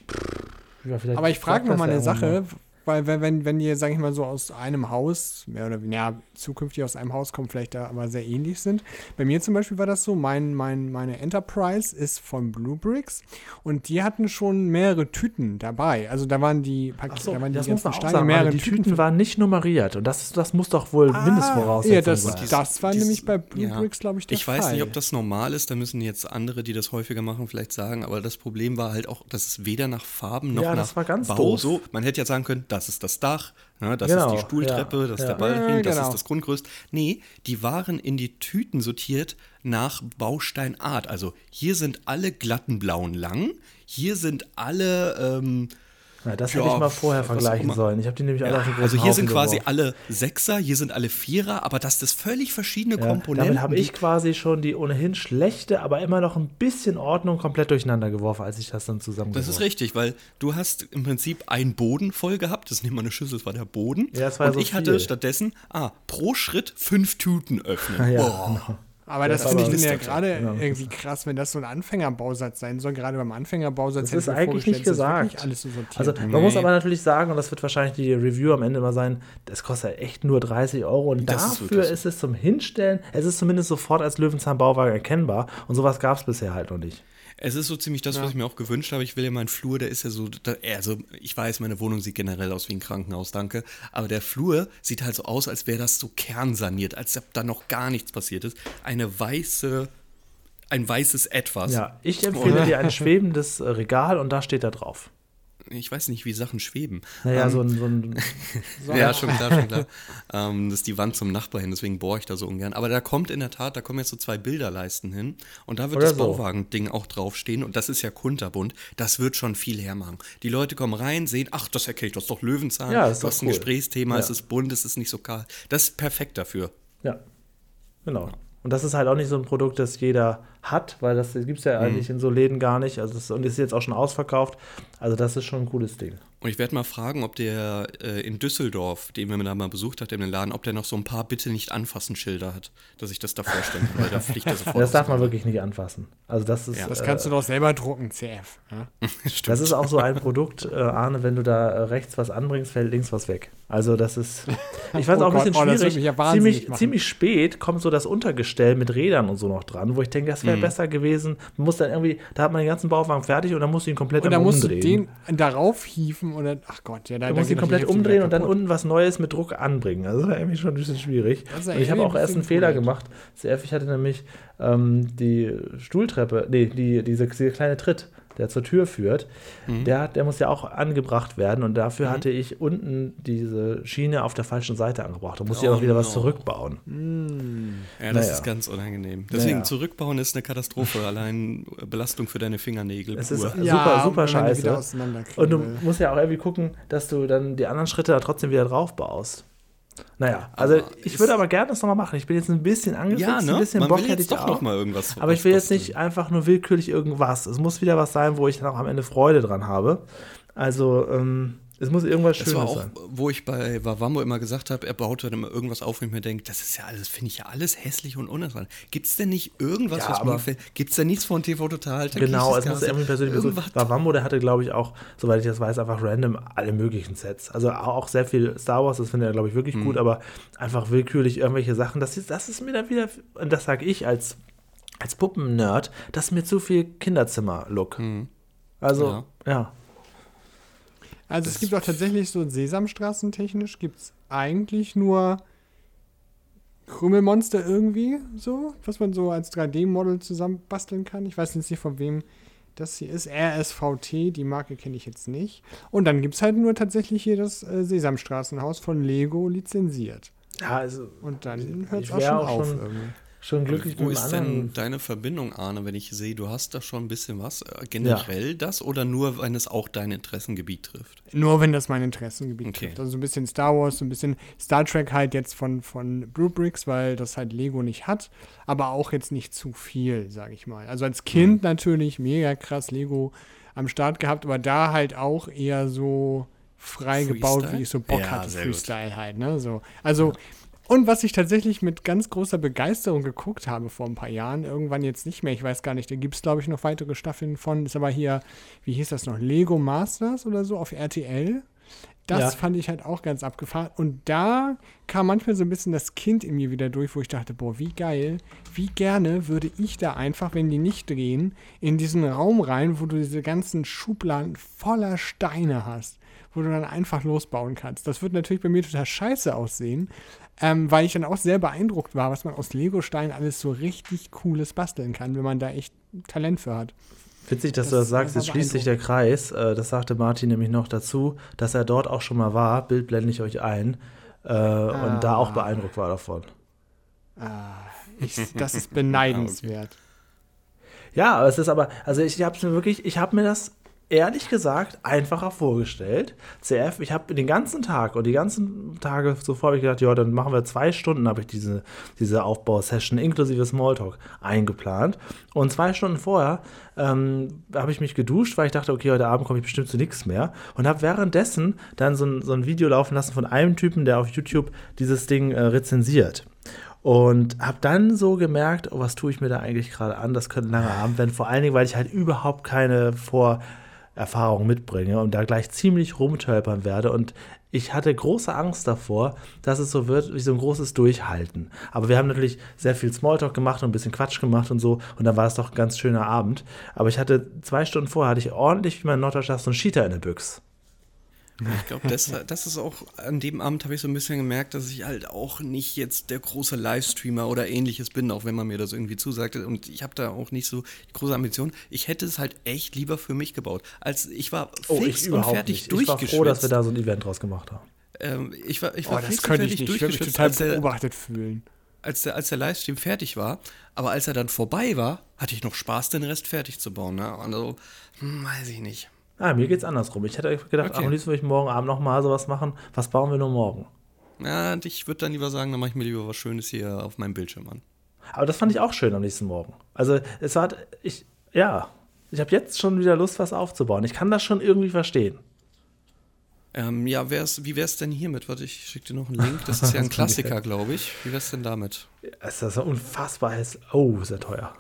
ja, vielleicht Aber ich frage sagt noch das mal ja eine irgendwann Sache, weil wenn, wenn, wenn ihr, sag ich mal, so aus einem Haus, mehr oder weniger, ja, zukünftig aus einem Haus kommt, vielleicht da aber sehr ähnlich sind. Bei mir zum Beispiel war das so, mein, mein, meine Enterprise ist von Bluebricks und die hatten schon mehrere Tüten dabei. Also da waren die, Pak- Ach so, da waren die das muss man ganzen auch Steine, sagen, mehrere aber die Tüten Tüten. waren nicht nummeriert und das, das muss doch wohl Ah, Mindestvoraussetzung ja, das, sein. das war Dies- nämlich bei ja. Bluebricks, glaube ich, der Ich weiß Fall. nicht, ob das normal ist, da müssen jetzt andere, die das häufiger machen, vielleicht sagen, aber das Problem war halt auch, dass es weder nach Farben noch Ja, nach das war ganz Bau doof. so, man hätte ja sagen können, das ist das Dach, ne, das Genau, ist die Stuhltreppe, ja, das ist ja. der Baldachin, Ja, das genau. ist das Grundgerüst. Nee, die waren in die Tüten sortiert nach Bausteinart. Also hier sind alle glatten blauen lang, hier sind alle ähm, Ja, das Ja, hätte ich mal vorher was auch vergleichen immer. sollen. Ich habe die nämlich alle auf den großen also hier Haufen sind quasi geworfen. alle Sechser, hier sind alle Vierer, aber das ist völlig verschiedene Ja, Komponenten. damit habe ich quasi schon die ohnehin schlechte, aber immer noch ein bisschen Ordnung komplett durcheinander geworfen, als ich das dann zusammengeworfen Das ist richtig, weil du hast im Prinzip einen Boden voll gehabt. Das ist nicht mal eine Schüssel, das war der Boden. Ja, das war und so ich hatte viel. stattdessen, ah, pro Schritt fünf Tüten öffnen. Ja, Boah. Aber das Ja, finde ich aber- dann ja Liste, gerade ja. irgendwie krass, wenn das so ein Anfängerbausatz sein soll. Gerade beim Anfängerbausatz Das hätte ist ich mir eigentlich vorgestellt, nicht dass das gesagt. wirklich alles so sortiert. Also man Nee. muss aber natürlich sagen, und das wird wahrscheinlich die Review am Ende immer sein, das kostet ja echt nur dreißig Euro und Das ist dafür wirklich so. ist es zum Hinstellen, es ist zumindest sofort als Löwenzahn-Bauwagen erkennbar und sowas gab es bisher halt noch nicht. Es ist so ziemlich das, was ich mir auch gewünscht habe. Ich will ja meinen Flur, der ist ja so, da, also ich weiß, meine Wohnung sieht generell aus wie ein Krankenhaus, danke. Aber der Flur sieht halt so aus, als wäre das so kernsaniert, als ob da noch gar nichts passiert ist. Eine weiße, ein weißes Etwas. Ja, ich empfehle dir ein schwebendes äh, Regal und da steht da drauf. Ich weiß nicht, wie Sachen schweben. Naja, Ähm, so ein, so ein Ja, schon klar, schon klar. ähm, das ist die Wand zum Nachbar hin, deswegen bohre ich da so ungern. Aber da kommt in der Tat, da kommen jetzt so zwei Bilderleisten hin und da wird Oder das so. Bauwagen-Ding auch draufstehen und das ist ja kunterbunt. Das wird schon viel hermachen. Die Leute kommen rein, sehen, ach, das erkenne ich, das ist doch Löwenzahn. Ja, ist du doch hast ein cool. Gesprächsthema, Ja. es ist bunt, es ist nicht so kahl. Das ist perfekt dafür. Ja, genau. Und das ist halt auch nicht so ein Produkt, das jeder hat, weil das gibt es ja eigentlich in so Läden gar nicht. Also das, und ist jetzt auch schon ausverkauft. Also das ist schon ein cooles Ding. Und ich werde mal fragen, ob der äh, in Düsseldorf, den wir da mal besucht hat, in den Laden, ob der noch so ein paar Bitte nicht anfassen Schilder hat, dass ich das da vorstellen kann, weil da fliegt er sofort. Ja, das darf man wirklich nicht anfassen. Also das ist. Ja, das kannst äh, du doch selber drucken, C F. Ja? Das ist auch so ein Produkt, äh, Arne, wenn du da äh, rechts was anbringst, fällt links was weg. Also das ist. Ich fand es oh auch ein bisschen Gott, schwierig. Oh, ja ziemlich, ziemlich spät kommt so das Untergestell mit Rädern und so noch dran, wo ich denke, das wäre mhm. besser gewesen. Man muss dann irgendwie, da hat man den ganzen Bauwagen fertig und dann musst du ihn komplett umdrehen. Und dann musst du den darauf hieven oder, ach Gott. Ja, da, du da musst ihn komplett umdrehen und dann unten was Neues mit Druck anbringen. Also das war irgendwie schon ein bisschen schwierig. Und ich habe auch erst einen Fehler gemacht. C F, ich hatte nämlich ähm, die Stuhltreppe, nee, die, diese, diese kleine Tritt, der zur Tür führt, mhm. der, der muss ja auch angebracht werden und dafür mhm. hatte ich unten diese Schiene auf der falschen Seite angebracht. Da musste ich oh, auch wieder no. was zurückbauen. Mhm. Ja, das naja. ist ganz unangenehm. Deswegen naja. zurückbauen ist eine Katastrophe. Allein Belastung für deine Fingernägel. Es ist pur. super, ja, super scheiße. Und du musst ja auch irgendwie gucken, dass du dann die anderen Schritte da trotzdem wieder drauf baust. Naja, also aber ich würde aber gerne das nochmal machen. Ich bin jetzt ein bisschen angefixt, ja, ne? ein bisschen Man Bock will hätte jetzt ich doch auch. noch mal irgendwas. Aber ich will jetzt nicht einfach nur willkürlich irgendwas. Es muss wieder was sein, wo ich dann auch am Ende Freude dran habe. Also, ähm, es muss irgendwas Schönes sein. Das war auch, sein. Wo ich bei Wawambo immer gesagt habe, er baut dann immer irgendwas auf, wo ich mir denke, das ist ja alles, finde ich ja alles hässlich und uninteressant. Gibt es denn nicht irgendwas, ja, was mir gefällt? Gibt es denn nichts von T V Total? Genau, es muss irgendwie persönlich besuchen. Wawambo, der hatte, glaube ich, auch, soweit ich das weiß, einfach random alle möglichen Sets. Also auch sehr viel Star Wars, das findet er, glaube ich, wirklich hm. gut, aber einfach willkürlich irgendwelche Sachen. Das ist, das ist mir dann wieder, und das sage ich als, als Puppen-Nerd, das ist mir zu viel Kinderzimmer-Look. Hm. Also, ja. ja. Also das es gibt auch tatsächlich so Sesamstraßen-technisch gibt es eigentlich nur Krümelmonster irgendwie so, was man so als drei D-Model zusammenbasteln kann. Ich weiß jetzt nicht, von wem das hier ist. R S V T, die Marke kenne ich jetzt nicht. Und dann gibt es halt nur tatsächlich hier das äh, Sesamstraßenhaus von Lego lizenziert. Ja, also und dann hört es auch schon auch auf schon irgendwie. Schon glücklich Wo ist denn deine Verbindung, Arne, wenn ich sehe, du hast da schon ein bisschen was? Generell ja. das oder nur, wenn es auch dein Interessengebiet trifft? Nur, wenn das mein Interessengebiet okay. trifft. Also so ein bisschen Star Wars, so ein bisschen Star Trek halt jetzt von, von Blue Bricks, weil das halt Lego nicht hat, aber auch jetzt nicht zu viel, sage ich mal. Also als Kind mhm. natürlich mega krass Lego am Start gehabt, aber da halt auch eher so frei Freestyle? gebaut, wie ich so Bock ja, hatte. Freestyle gut. halt, ne? So. Also ja. Und was ich tatsächlich mit ganz großer Begeisterung geguckt habe vor ein paar Jahren, irgendwann jetzt nicht mehr, ich weiß gar nicht, da gibt es, glaube ich, noch weitere Staffeln von, ist aber hier, wie hieß das noch, Lego Masters oder so auf R T L. Das ja. fand ich halt auch ganz abgefahren. Und da kam manchmal so ein bisschen das Kind in mir wieder durch, wo ich dachte, boah, wie geil, wie gerne würde ich da einfach, wenn die nicht drehen, in diesen Raum rein, wo du diese ganzen Schubladen voller Steine hast, wo du dann einfach losbauen kannst. Das wird natürlich bei mir total scheiße aussehen, ähm, weil ich dann auch sehr beeindruckt war, was man aus Lego-Steinen alles so richtig Cooles basteln kann, wenn man da echt Talent für hat. Witzig, dass das du das sagst, jetzt schließt sich der Kreis. Das sagte Martin nämlich noch dazu, dass er dort auch schon mal war, Bild blende ich euch ein, äh, ah. und da auch beeindruckt war davon. Ah, ich, das ist beneidenswert. Ja, es ist aber, also ich habe mir wirklich, ich habe mir das ehrlich gesagt einfacher vorgestellt. C F, ich habe den ganzen Tag und die ganzen Tage zuvor habe ich gedacht, ja, dann machen wir zwei Stunden, habe ich diese, diese Aufbausession inklusive Smalltalk eingeplant. Und zwei Stunden vorher ähm, habe ich mich geduscht, weil ich dachte, okay, heute Abend komme ich bestimmt zu nichts mehr. Und habe währenddessen dann so ein, so ein Video laufen lassen von einem Typen, der auf YouTube dieses Ding äh, rezensiert. Und habe dann so gemerkt, oh, was tue ich mir da eigentlich gerade an? Das könnte ein langer Abend werden. Vor allen Dingen, weil ich halt überhaupt keine Vorerfahrung mitbringe und da gleich ziemlich rumtölpern werde. Und ich hatte große Angst davor, dass es so wird wie so ein großes Durchhalten. Aber wir haben natürlich sehr viel Smalltalk gemacht und ein bisschen Quatsch gemacht und so. Und dann war es doch ein ganz schöner Abend. Aber ich hatte zwei Stunden vorher, hatte ich ordentlich, wie man in Norddeutsch sagt, so einen Cheater in der Büchse. Ich glaube, das, das ist auch, an dem Abend habe ich so ein bisschen gemerkt, dass ich halt auch nicht jetzt der große Livestreamer oder ähnliches bin, auch wenn man mir das irgendwie zusagte. Und ich habe da auch nicht so die große Ambition. Ich hätte es halt echt lieber für mich gebaut. Als ich war fix oh, ich und fertig durchgeschwitzt. Ich war froh, dass wir da so ein Event draus gemacht haben. Ähm, ich war, ich war oh, fix das könnte und ich fertig nicht. Ich würde mich total beobachtet fühlen. Als der, als der Livestream fertig war, aber als er dann vorbei war, hatte ich noch Spaß, den Rest fertig zu bauen. Ne? Also, hm, weiß ich nicht. Ah, mir geht's andersrum. Ich hätte gedacht, okay. am liebsten würde ich morgen Abend nochmal sowas machen. Was bauen wir nur morgen? Ja, ich würde dann lieber sagen, dann mache ich mir lieber was Schönes hier auf meinem Bildschirm an. Aber das fand ich auch schön am nächsten Morgen. Also es war, ich, ja, ich habe jetzt schon wieder Lust, was aufzubauen. Ich kann das schon irgendwie verstehen. Ähm, ja, wär's, wie wär's denn hiermit? Warte, ich schicke dir noch einen Link. Das ist ja ein Klassiker, glaube ich. Wie wär's denn damit? Es ist so unfassbar heiß. Oh, sehr teuer.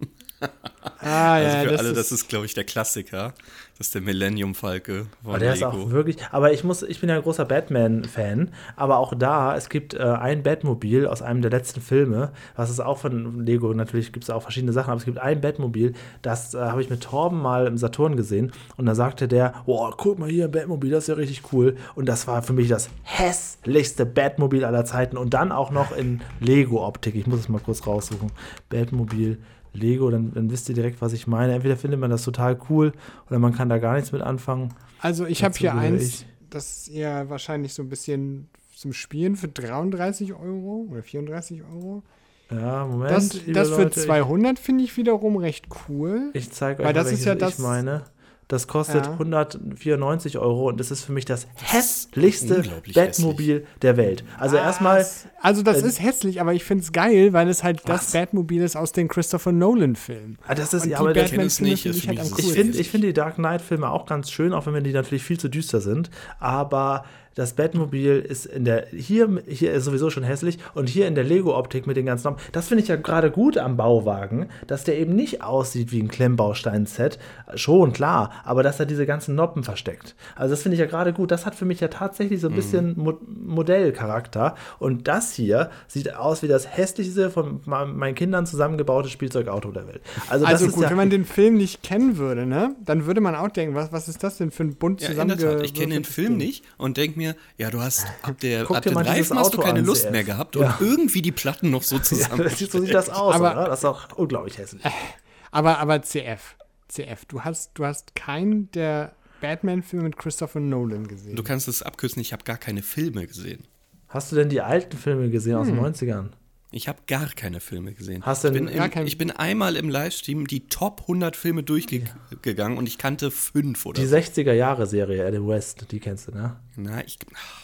Ah, also ja, für das alle, ist, das ist, glaube ich, der Klassiker. Das ist der Millennium Falke von Aber der ist Lego. auch wirklich, aber ich muss, ich bin ja ein großer Batman-Fan, aber auch da, es gibt äh, ein Batmobil aus einem der letzten Filme, was ist auch von Lego, natürlich gibt es auch verschiedene Sachen, aber es gibt ein Batmobil, das äh, habe ich mit Torben mal im Saturn gesehen und da sagte der, boah, guck mal hier, ein Batmobil, das ist ja richtig cool und das war für mich das hässlichste Batmobil aller Zeiten und dann auch noch in Lego-Optik, ich muss es mal kurz raussuchen, Batmobil, Lego, dann, dann wisst ihr direkt, was ich meine. Entweder findet man das total cool oder man kann da gar nichts mit anfangen. Also ich habe Dazu hier gehöre eins, ich. das ist eher wahrscheinlich so ein bisschen zum Spielen für dreiunddreißig Euro oder vierunddreißig Euro. Ja, Moment. Das, liebe das für Leute, zweihundert finde ich wiederum recht cool. Ich, ich zeige euch, Weil mal, das ist welches ja ich das- meine. Das kostet Ja. hundertvierundneunzig Euro und das ist für mich das hässlichste unglaublich Batmobil der Welt. Also Ah, erstmal, Also das äh, ist hässlich, aber ich finde es geil, weil es halt das Was? Batmobil ist aus den Christopher Nolan-Filmen. ah, das ist, Und ja, die aber das, kenn es Batman-Filme nicht, finde ist ich für halt mich am so- ich coolsten. finde ich find die Dark Knight-Filme auch ganz schön, auch wenn mir die natürlich viel zu düster sind. Aber das Batmobil ist in der, hier, hier ist sowieso schon hässlich und hier in der Lego-Optik mit den ganzen Noppen, das finde ich ja gerade gut am Bauwagen, dass der eben nicht aussieht wie ein Klemmbaustein-Set. Schon, klar, aber dass er diese ganzen Noppen versteckt. Also das finde ich ja gerade gut. Das hat für mich ja tatsächlich so ein bisschen Mo- Modellcharakter. Und das hier sieht aus wie das hässlichste von ma- meinen Kindern zusammengebautes Spielzeugauto der Welt. Also, das Also ist gut, ja, wenn man den Film nicht kennen würde, ne, dann würde man auch denken, was, was ist das denn für ein bunt Ja, in der Tat. zusammengewürfeltes Ich kenne den Film Ding? nicht und denke mir, ja, du hast ab, der, Guck ab dir den mal dieses Reifen hast du Auto keine an, Lust C F. mehr gehabt Ja. und irgendwie die Platten noch so ja, zusammen. das sieht, so sieht das aus, Aber- oder? Das ist auch unglaublich hässlich. Aber, aber C F, C F, du hast, du hast keinen der Batman-Filme mit Christopher Nolan gesehen. Du kannst es abkürzen, ich habe gar keine Filme gesehen. Hast du denn die alten Filme gesehen aus den neunzigern? Ich habe gar keine Filme gesehen. Hast du ich, bin denn- Gar im, kein- ich bin einmal im Livestream die Top hundert Filme durchgegangen und ich kannte fünf oder Die so. sechziger-Jahre-Serie, Adam West, die kennst du, ne? Na, ich,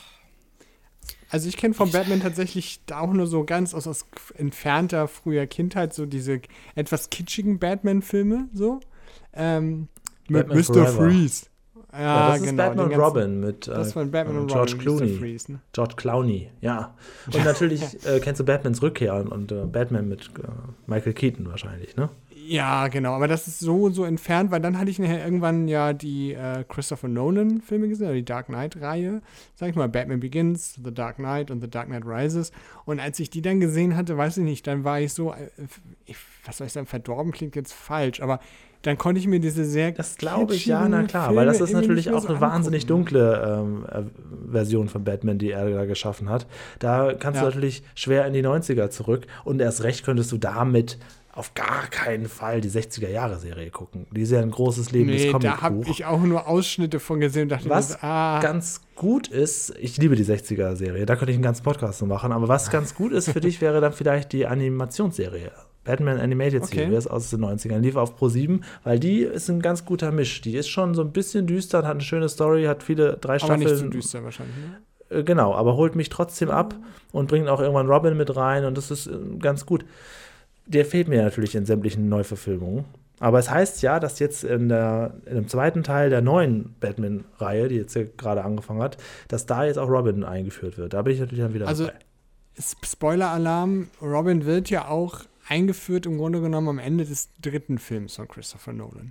Also ich kenne von Batman tatsächlich auch nur so ganz aus, aus entfernter früher Kindheit so diese etwas kitschigen Batman-Filme, so. Ähm, mit Batman Mister Forever. Freeze. Ja, Ja, das ist genau. Batman den und ganzen- Robin mit Das äh, war Batman und George Robin, Mister Clooney. Freeze, ne? George Clooney, ja. Und natürlich äh, kennst du Batmans Rückkehr und, und äh, Batman mit äh, Michael Keaton wahrscheinlich, ne? Ja, genau, aber das ist so, so entfernt, weil dann hatte ich nachher irgendwann ja die äh, Christopher Nolan-Filme gesehen, oder die Dark Knight-Reihe, sag ich mal, Batman Begins, The Dark Knight und The Dark Knight Rises. Und als ich die dann gesehen hatte, weiß ich nicht, dann war ich so, äh, ich, was soll ich sagen, verdorben klingt jetzt falsch, aber dann konnte ich mir diese sehr Das glaube ich, ja, kitschigen na klar, Filme weil das ist irgendwie natürlich nicht mehr auch so eine wahnsinnig angucken. dunkle ähm, äh, Version von Batman, die er da geschaffen hat. Da kannst Ja. du natürlich schwer in die neunziger zurück und erst recht könntest du damit auf gar keinen Fall die sechziger-Jahre-Serie gucken. Die ist ja ein großes lebendes Nee, da habe Comicbuch. ich auch nur Ausschnitte von gesehen und dachte Was mir, so, ah, ganz gut ist, ich liebe die sechziger-Serie, da könnte ich einen ganzen Podcast so machen, aber was ganz gut ist für dich, wäre dann vielleicht die Animationsserie. Batman Animated Okay. Series aus den neunzigern, lief auf Pro sieben, weil die ist ein ganz guter Misch. Die ist schon so ein bisschen düster, hat eine schöne Story, hat viele, drei aber nicht so Staffeln. düster wahrscheinlich. Ne? Äh, Genau, aber holt mich trotzdem ab und bringt auch irgendwann Robin mit rein und das ist äh, ganz gut. Der fehlt mir natürlich in sämtlichen Neuverfilmungen. Aber es heißt ja, dass jetzt in, der, in dem zweiten Teil der neuen Batman-Reihe, die jetzt hier gerade angefangen hat, dass da jetzt auch Robin eingeführt wird. Da bin ich natürlich dann wieder Also, dabei. S- Spoiler-Alarm, Robin wird ja auch eingeführt im Grunde genommen am Ende des dritten Films von Christopher Nolan.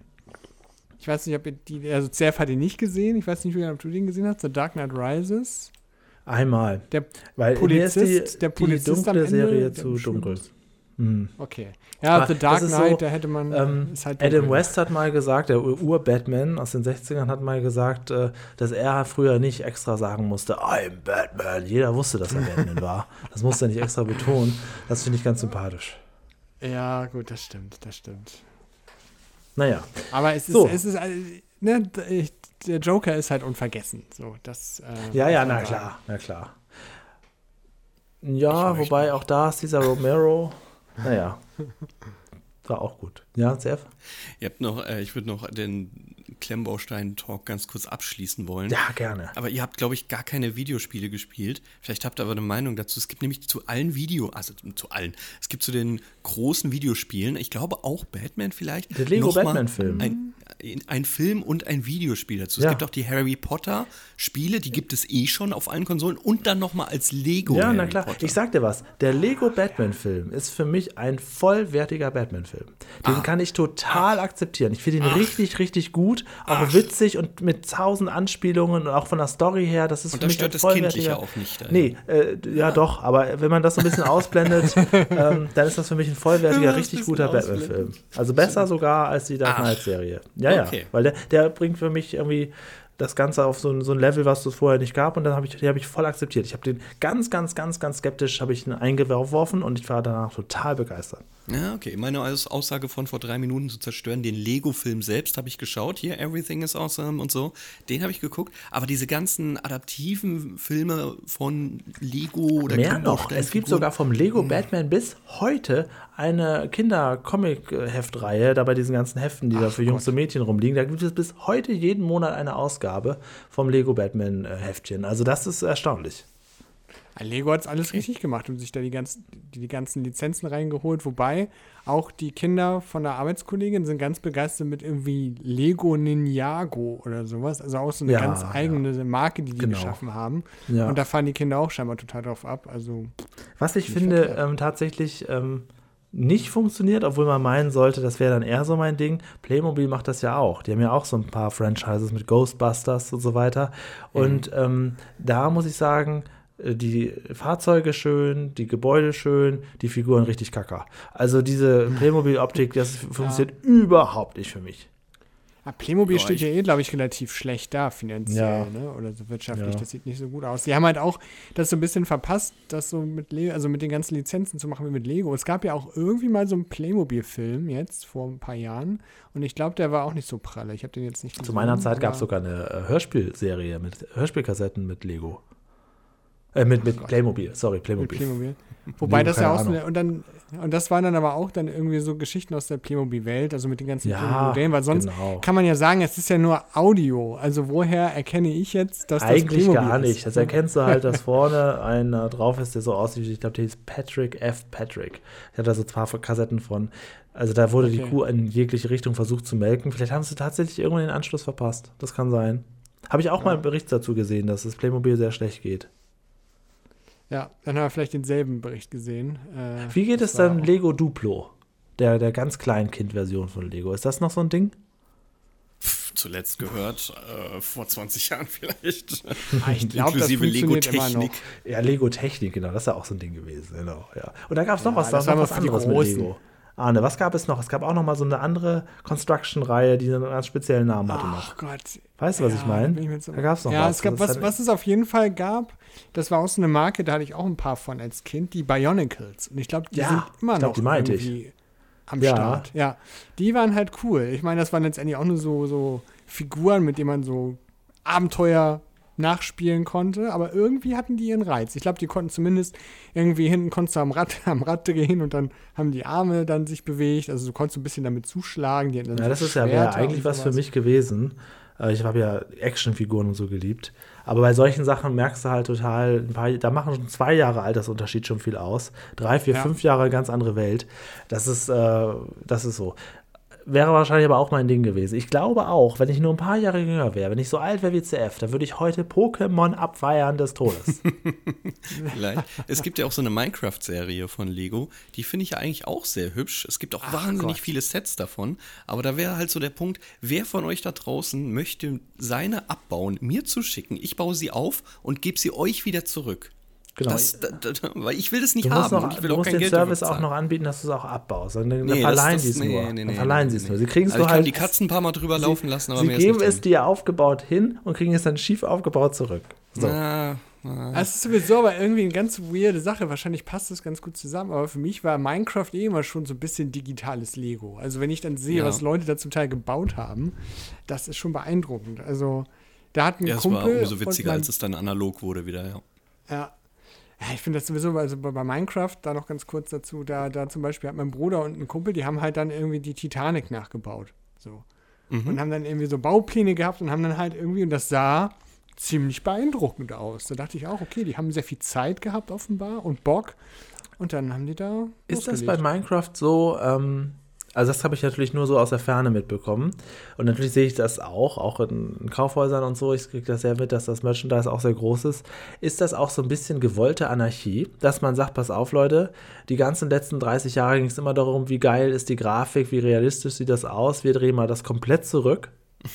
Ich weiß nicht, ob ihr die, also C F hat ihn nicht gesehen, ich weiß nicht, ob du den gesehen hast, The Dark Knight Rises. Einmal. Der Weil Polizist- mir ist die, der Polizist die am dunkle Ende, Serie der zu bestimmt- dunkel. Mhm. Okay. Ja, Aber The Dark das ist Knight, so, da hätte man, Ähm, ist halt Adam dunkel. West hat mal gesagt, der Ur- Ur-Batman aus den sechzigern hat mal gesagt, äh, dass er früher nicht extra sagen musste, I'm Batman. Jeder wusste, dass er Batman war. Das musste er nicht extra betonen. Das finde ich ganz sympathisch. Ja, gut, das stimmt, das stimmt. Naja, Aber es ist, So. es ist, äh, ne, d- der Joker ist halt unvergessen. So, das, äh, ja, muss ja, man na sagen. klar, na klar. Ja, wobei auch da ist dieser Romero, naja, war auch gut. Ja, C F? Ihr habt noch, äh, ich würde noch den Klemmbaustein-Talk ganz kurz abschließen wollen. Ja, gerne. Aber ihr habt, glaube ich, gar keine Videospiele gespielt. Vielleicht habt ihr aber eine Meinung dazu. Es gibt nämlich zu allen Video, also zu allen, es gibt zu den großen Videospielen, ich glaube auch Batman vielleicht. Der Lego Batman-Film. Ein, ein Film und ein Videospiel dazu. Ja. Es gibt auch die Harry Potter-Spiele, die gibt es eh schon auf allen Konsolen und dann nochmal als Lego Ja, Harry na klar. Potter. Ich sag dir was. Der Lego Batman-Film ist für mich ein vollwertiger Batman-Film. Den Ah. kann ich total akzeptieren. Ich finde ihn richtig, richtig gut. Auch witzig und mit tausend Anspielungen und auch von der Story her. Das ist Und für da mich stört ein das vollwertiger. Kindliche auch nicht. Also. Nee, äh, ja doch. Aber wenn man das so ein bisschen ausblendet, ähm, dann ist das für mich ein vollwertiger, Ja, richtig das guter bisschen Batman-Film. Also besser sogar als die Dark Ach. Knight-Serie. Ja, Okay. ja. Weil der, der bringt für mich irgendwie das Ganze auf so ein, so ein Level, was es vorher nicht gab, und dann habe ich, den habe ich voll akzeptiert. Ich habe den ganz, ganz, ganz, ganz skeptisch habe ich ihn eingeworfen und ich war danach total begeistert. Ja, okay. Meine Aussage von vor drei Minuten zu zerstören, den Lego-Film selbst habe ich geschaut. Hier, Everything is Awesome und so. Den habe ich geguckt. Aber diese ganzen adaptiven Filme von Lego oder Mehr noch, es gibt sogar vom Lego Batman bis heute eine Kinder-Comic-Heftreihe, da bei diesen ganzen Heften, die da für Jungs und Mädchen rumliegen. Da gibt es bis heute jeden Monat eine Ausgabe vom Lego Batman-Heftchen. Also das ist erstaunlich. Lego hat es alles richtig gemacht und sich da die ganzen, die, die ganzen Lizenzen reingeholt, wobei auch die Kinder von der Arbeitskollegin sind ganz begeistert mit irgendwie Lego Ninjago oder sowas, also auch so eine Ja, ganz eigene Marke, die die Genau. geschaffen haben, Ja. und da fahren die Kinder auch scheinbar total drauf ab, also Was ich Nicht finde, verkehrt. ähm, tatsächlich ähm, nicht funktioniert, obwohl man meinen sollte, das wäre dann eher so mein Ding. Playmobil macht das ja auch. Die haben ja auch so ein paar Franchises mit Ghostbusters und so weiter. Und ähm, da muss ich sagen, äh, die Fahrzeuge schön, die Gebäude schön, die Figuren richtig kacker. Also diese Playmobil-Optik, das funktioniert überhaupt nicht für mich. Ja, Playmobil Ja, steht ich- ja eh, glaube ich, relativ schlecht da finanziell, Ja. ne? Oder so wirtschaftlich. Ja. Das sieht nicht so gut aus. Die haben halt auch das so ein bisschen verpasst, das so mit Lego, also mit den ganzen Lizenzen zu machen wie mit Lego. Es gab ja auch irgendwie mal so einen Playmobil-Film jetzt vor ein paar Jahren, und ich glaube, der war auch nicht so pralle. Ich habe den jetzt nicht gesehen. Zu meiner Zeit gab es aber- sogar eine äh, Hörspielserie mit Hörspielkassetten mit Lego. Äh, mit, mit Playmobil, sorry, Mit Playmobil. Playmobil. Wobei Lego, das ja keine auch so Ahnung. eine, und dann und das waren dann aber auch dann irgendwie so Geschichten aus der Playmobil-Welt, also mit den ganzen Ja, Playmobil-Modellen, weil sonst genau. kann man ja sagen, es ist ja nur Audio. Also woher erkenne ich jetzt, dass das Eigentlich Playmobil gar ist? nicht. Das erkennst du halt, dass vorne einer drauf ist, der so aussieht, ich glaube, der hieß Patrick F. Patrick. Ich hatte da so ein paar Kassetten von. Also da wurde die Okay. Kuh in jegliche Richtung versucht zu melken. Vielleicht haben sie tatsächlich irgendwann den Anschluss verpasst. Das kann sein. Habe ich auch mal einen Bericht dazu gesehen, dass das Playmobil sehr schlecht geht. Ja, dann haben wir vielleicht denselben Bericht gesehen. Äh, Wie geht es das war dann auch- Lego Duplo? Der, der ganz kleinen Kind-Version von Lego. Ist das noch so ein Ding? Pff, zuletzt gehört, äh, vor zwanzig Jahren vielleicht. Ah, ich glaube, das Inklusive funktioniert immer noch. Lego-Technik. Ja, Lego Technik, genau. Das ist ja auch so ein Ding gewesen. Genau, ja. Und da gab es noch Ja, was, das da war noch was mal für die anderes mit Großen. Lego. Arne, was gab es noch? Es gab auch noch mal so eine andere Construction-Reihe, die einen ganz speziellen Namen hatte noch. Ach Gott. Weißt du, was Ja, ich meine? da bin ich mir jetzt Da aber- gab es noch ja, was. es gab, Das was, hat- was es auf jeden Fall gab, das war auch so eine Marke, da hatte ich auch ein paar von als Kind, die Bionicles. Und ich glaube, die Ja, sind immer ich glaub, noch die meinte ich. irgendwie am Ja. Start. Ja, die waren halt cool. Ich meine, das waren letztendlich auch nur so, so Figuren, mit denen man so Abenteuer nachspielen konnte, aber irgendwie hatten die ihren Reiz. Ich glaube, die konnten zumindest irgendwie hinten konntest du am Rad, am Rad drehen und dann haben die Arme dann sich bewegt. Also du konntest ein bisschen damit zuschlagen. Die hatten dann Ja, so das ist ja wäre Schwerter eigentlich und was für sowas. mich gewesen. Äh, Ich habe ja Actionfiguren und so geliebt. Aber bei solchen Sachen merkst du halt total, ein paar, da machen schon zwei Jahre Altersunterschied schon viel aus. Drei, vier, Ja. fünf Jahre ganz andere Welt. Das ist, äh, das ist so. Wäre wahrscheinlich aber auch mein Ding gewesen. Ich glaube auch, wenn ich nur ein paar Jahre jünger wäre, wenn ich so alt wäre wie C F, dann würde ich heute Pokémon abfeiern des Todes. Vielleicht. Es gibt ja auch so eine Minecraft-Serie von Lego, die finde ich ja eigentlich auch sehr hübsch. Es gibt auch Ach wahnsinnig Gott. viele Sets davon, aber da wäre halt so der Punkt, wer von euch da draußen möchte seine abbauen, mir zu schicken, ich baue sie auf und gebe sie euch wieder zurück. Genau. Das, da, da, weil ich will das nicht Du musst, haben noch, und ich will du auch musst kein den Geld Service dafür auch noch bezahlen. anbieten, dass du es auch abbaust. Dann, dann Nee, verleihen das- sie es das- nur. nee, nee, dann nee, verleihen nee, sie es nee. nur. Sie kriegen es Also nur ich kann halt. die Katzen ein paar Mal drüber laufen lassen, aber Sie mehr geben ist es nicht dir aufgebaut hin und kriegen es dann schief aufgebaut zurück. So. Na, na. Es ist sowieso aber irgendwie eine ganz weirde Sache. Wahrscheinlich passt das ganz gut zusammen. Aber für mich war Minecraft eh immer schon so ein bisschen digitales Lego. Also wenn ich dann sehe, Ja. was Leute da zum Teil gebaut haben, das ist schon beeindruckend. Also da hat ein Ja, es Kumpel war umso und witziger, mein, als es dann analog wurde wieder, ja. ja, Ja, ich finde das sowieso, also bei, bei Minecraft, da noch ganz kurz dazu, da, da zum Beispiel hat mein Bruder und ein Kumpel, die haben halt dann irgendwie die Titanic nachgebaut. So. Mhm. Und haben dann irgendwie so Baupläne gehabt und haben dann halt irgendwie, und das sah ziemlich beeindruckend aus. Da dachte ich auch, okay, die haben sehr viel Zeit gehabt offenbar und Bock. Und dann haben die da Ist losgelegt. das bei Minecraft so, ähm, also das habe ich natürlich nur so aus der Ferne mitbekommen. Und natürlich sehe ich das auch, auch in, in Kaufhäusern und so. Ich kriege das sehr mit, dass das Merchandise auch sehr groß ist. Ist das auch so ein bisschen gewollte Anarchie, dass man sagt, pass auf, Leute, die ganzen letzten dreißig Jahre ging es immer darum, wie geil ist die Grafik, wie realistisch sieht das aus. Wir drehen mal das komplett zurück.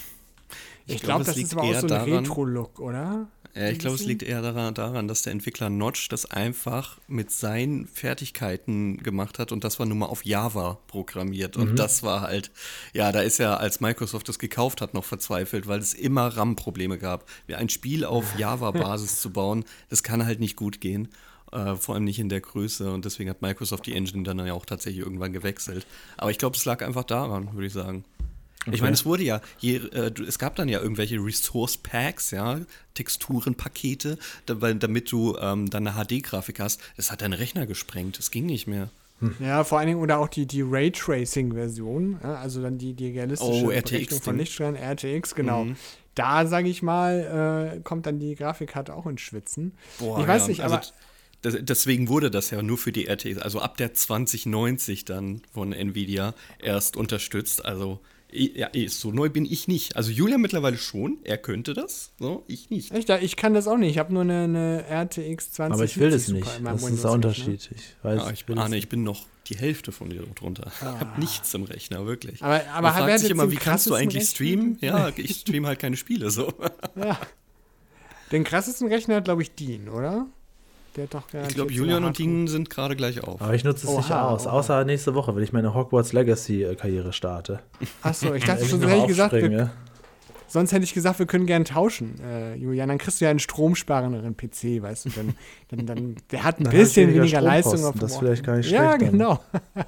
Ich, ich glaube, glaub, das ist aber auch so ein Retro-Look, oder? Ja, ich glaube, es liegt eher daran, daran, dass der Entwickler Notch das einfach mit seinen Fertigkeiten gemacht hat und das war nun mal auf Java programmiert. Und mhm. das war halt, ja, da ist er, als Microsoft das gekauft hat, noch verzweifelt, weil es immer RAM-Probleme gab. Ein Spiel auf Java-Basis zu bauen, das kann halt nicht gut gehen. Äh, vor allem nicht in der Größe und deswegen hat Microsoft die Engine dann ja auch tatsächlich irgendwann gewechselt. Aber ich glaube, es lag einfach daran, würde ich sagen. Okay. Ich meine, es wurde ja, je, äh, es gab dann ja irgendwelche Resource Packs, ja, Texturenpakete, da, damit du ähm, dann eine H D-Grafik hast. Das hat deinen Rechner gesprengt, das ging nicht mehr. Hm. Ja, vor allen Dingen, oder auch die, die Raytracing-Version, ja, also dann die, die realistische oh, R T X von Lichtstrahlen, R T X, genau. Mhm. Da, sage ich mal, äh, kommt dann die Grafikkarte auch ins Schwitzen. Boah, ich weiß ja, nicht, aber... Also, das, deswegen wurde das ja nur für die R T X, also ab der zwanzig neunzig dann von Nvidia erst unterstützt, also... Ja, so neu bin ich nicht. Also Julian mittlerweile schon, er könnte das, so, ich nicht. Echt? Ich kann das auch nicht. Ich habe nur eine, eine R T X zwanzig. Aber ich will das nicht. Das ist der Unterschied. Ne? Ich weiß, ja, ich, ich ahne, ich bin noch die Hälfte von dir drunter. Ah. Ich habe nichts im Rechner, wirklich. Aber, aber Man fragt sich immer, wie kannst du eigentlich Rechner? streamen? Ja, ich streame halt keine Spiele, so. Ja. Den krassesten Rechner hat, glaube ich, Dean, oder? Der hat doch ich glaube, Julian und Dean sind gerade gleich auf. Aber ich nutze es oha, nicht aus, oha. außer nächste Woche, wenn ich meine Hogwarts Legacy-Karriere starte. Achso, ich dachte schon, so hätte ich gesagt, wir, sonst hätte ich gesagt, wir können gerne tauschen, äh, Julian. Dann kriegst du ja einen stromsparenderen P C, weißt du. Dann, dann, dann, der hat ein dann bisschen weniger, weniger Leistung auf dem Das ist vielleicht gar nicht schlecht. Ja, genau.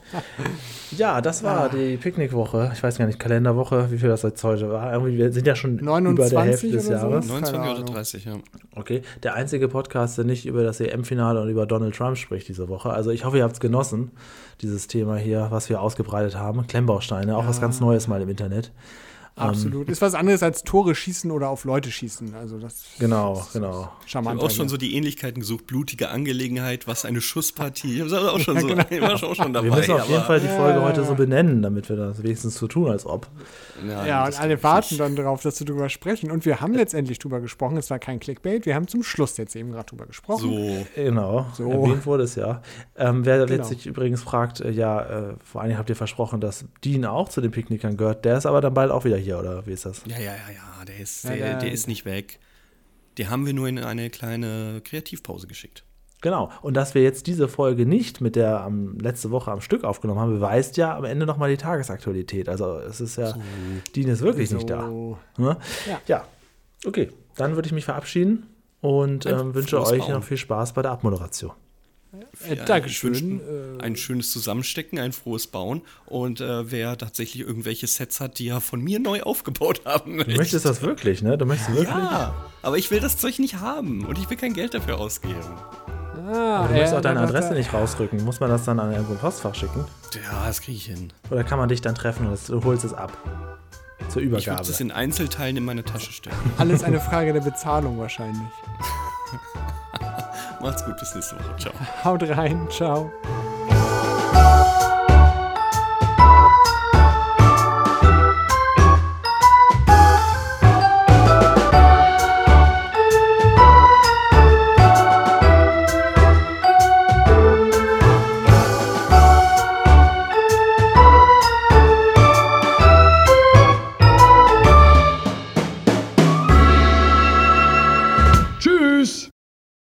Ja, das war ah. die Picknickwoche. Ich weiß gar nicht, Kalenderwoche, wie viel das jetzt heute war. Irgendwie, wir sind ja schon über der Hälfte des Jahres. So? neunundzwanzig oder dreißig, ja. Okay, der einzige Podcast, der nicht über das E M-Finale und über Donald Trump spricht diese Woche. Also ich hoffe, ihr habt es genossen, dieses Thema hier, was wir ausgebreitet haben. Klemmbausteine, auch ja. was ganz Neues mal im Internet. Absolut. Ist was anderes als Tore schießen oder auf Leute schießen. Also das genau, das genau. Charmant. Ich habe auch schon so die Ähnlichkeiten gesucht. Blutige Angelegenheit, was eine Schusspartie. Ich habe auch schon so. Ja, genau. war auch schon dabei. Wir müssen auf jeden Fall die Folge ja, heute ja. so benennen, damit wir das wenigstens so tun, als ob. Ja, ja und alle warten dann darauf, dass wir drüber sprechen. Und wir haben letztendlich drüber gesprochen. Es war kein Clickbait. Wir haben zum Schluss jetzt eben gerade drüber gesprochen. So. Genau. So. Erwähnt wurde es ja. Ähm, wer genau. jetzt sich übrigens fragt, äh, ja, äh, vor allen Dingen habt ihr versprochen, dass Dean auch zu den Picknickern gehört. Der ist aber dann bald auch wieder hier, oder wie ist das? Ja, ja, ja, ja, der ist, ja, der, der, der ist nicht weg. Die haben wir nur in eine kleine Kreativpause geschickt. Genau. Und dass wir jetzt diese Folge nicht mit der um, letzte Woche am Stück aufgenommen haben, beweist ja am Ende nochmal die Tagesaktualität. Also es ist ja, so. Dean ist wirklich so. nicht da. Ne? Ja. ja. Okay, dann würde ich mich verabschieden und ähm, wünsche euch Bauen. noch viel Spaß bei der Abmoderation. Äh, Dankeschön. Ein, ein schönes Zusammenstecken, ein frohes Bauen. Und äh, wer tatsächlich irgendwelche Sets hat, die ja von mir neu aufgebaut haben. Du möchtest das wirklich, ne? Du möchtest wirklich? Ja, aber ich will das Zeug nicht haben und ich will kein Geld dafür ausgeben. Ah, du musst auch deine Adresse nicht rausrücken. Muss man das dann an irgendein Postfach schicken? Ja, das kriege ich hin. Oder kann man dich dann treffen und du holst es ab? Zur Übergabe. Ich würde es in Einzelteilen in meine Tasche stecken. Alles eine Frage der Bezahlung wahrscheinlich. Macht's gut, bis nächste Woche. Ciao. Haut rein, ciao.